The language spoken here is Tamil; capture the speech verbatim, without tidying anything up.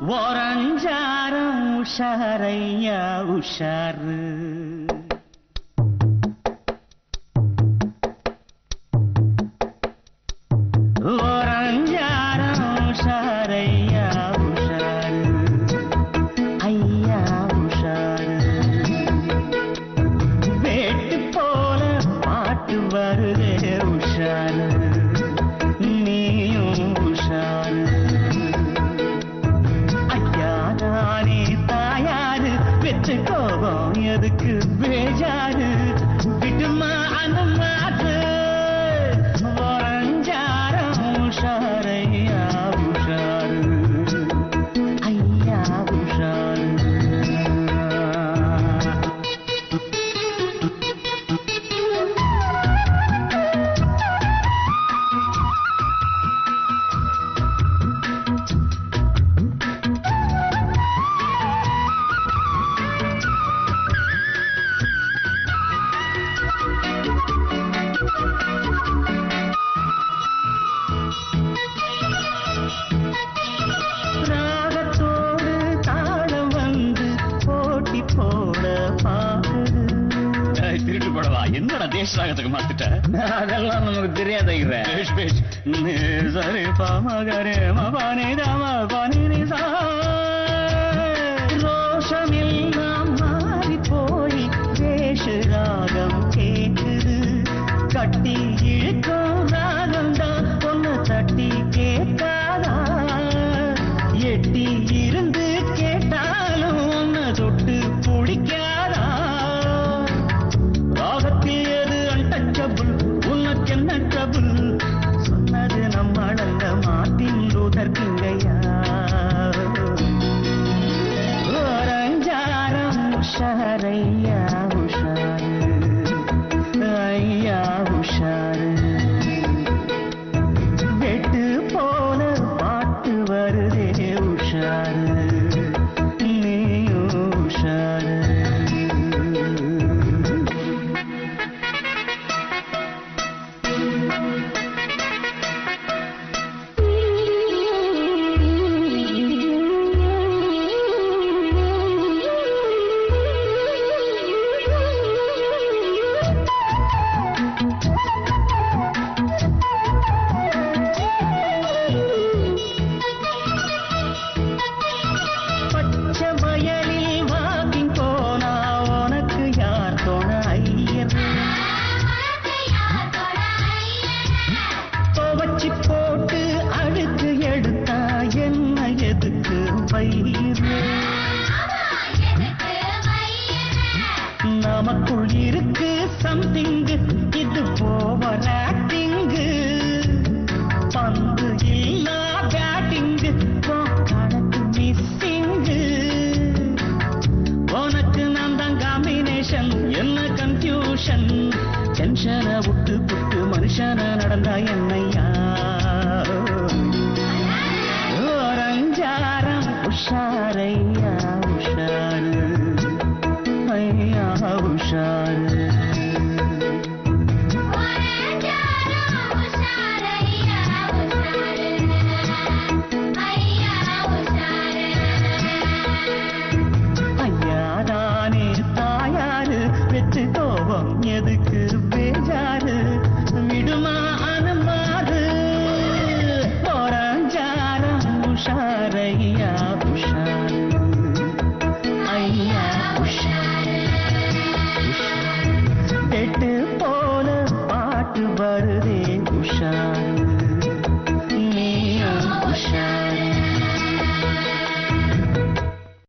ஓரஞ்சாரம் உஷாரையா உஷாரு ஓரஞ்சாரம் உஷாரையா உஷாரு ஐயா உஷாரு வேட்டு போல பாட்டு வருதே உஷாரு நீயும் உஷாரு ஐயாதானே தாயாரு வெற்று கோபம் எதுக்கு பேஜாரு விடுமா அந்த மாத்து ஓரஞ்சாரம் உஷாரையா உஷாரு ஐயா உஷாரு என்னடா தேசராகத்துக்கு மாத்திட்ட அதெல்லாம் நமக்கு தெரியாத சரி பாமகரே மபானே தாமா பானே சா ரோஷமெல்லாம் மாறி போய் வேஷ ராகம் கேட்குது கட்டி இழுக்கும் ராகம் தான் ஒன்னு தட்டி கேட்காதா எட்டி இருந்து கேட்டாலும் ஒன்னு தொட்டு பிடிக்காதா ராகத்தில் எது அன்டச்சபிள் உனக்கு என்ன ட்ரபிள் சொன்னது நம்மளல்ல மார்ட்டின் லூதர் கிங்கையா ஓரஞ்சாரம் உஷாரையா உஷாரு ஐயா உஷாரு வெட்டு போல பாட்டு வருதே உஷாரு நீயும் உஷாரு போட்டு அழுக்கு எடுத்தா என்ன எதுக்கு வயிறு நமக்குள் இருக்கு சம்திங் இது போவர் ஆக்டிங் பந்து இல்லா பேட்டிங் கணக்கு மிஸ்ஸிங் உனக்கு நான் தான் காம்பினேஷன் என்ன கன்ஃபியூஷன் டென்ஷனை விட்டு புட்டு மனுஷன நடந்தா என்னையா ஓரஞ்சாரம் உஷாரையா உஷாரு ஐயா உஷாரு ஐயாதானே தாயாரு வெற்று கோபம் எதுக்கு பேஜாரு விடுமா அனுமாறு ஓரஞ்சாரம் உஷாரையா உஷாரு